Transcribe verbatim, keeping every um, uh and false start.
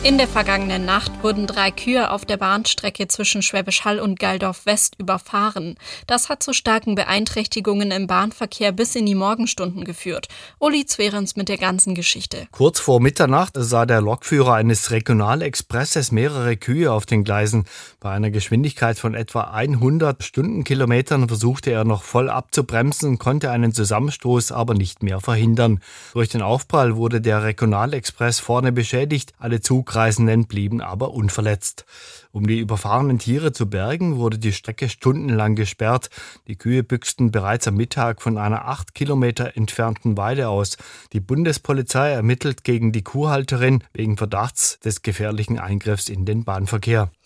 In der vergangenen Nacht wurden drei Kühe auf der Bahnstrecke zwischen Schwäbisch Hall und Gaildorf West überfahren. Das hat zu starken Beeinträchtigungen im Bahnverkehr bis in die Morgenstunden geführt. Uli Zwerens mit der ganzen Geschichte. Kurz vor Mitternacht sah der Lokführer eines Regionalexpresses mehrere Kühe auf den Gleisen. Bei einer Geschwindigkeit von etwa hundert Stundenkilometern versuchte er noch voll abzubremsen, konnte einen Zusammenstoß aber nicht mehr verhindern. Durch den Aufprall wurde der Regionalexpress vorne beschädigt, alle Zugreisenden blieben aber unverletzt. Um die überfahrenen Tiere zu bergen, wurde die Strecke stundenlang gesperrt. Die Kühe büchsten bereits am Mittag von einer acht Kilometer entfernten Weide aus. Die Bundespolizei ermittelt gegen die Kuhhalterin wegen Verdachts des gefährlichen Eingriffs in den Bahnverkehr.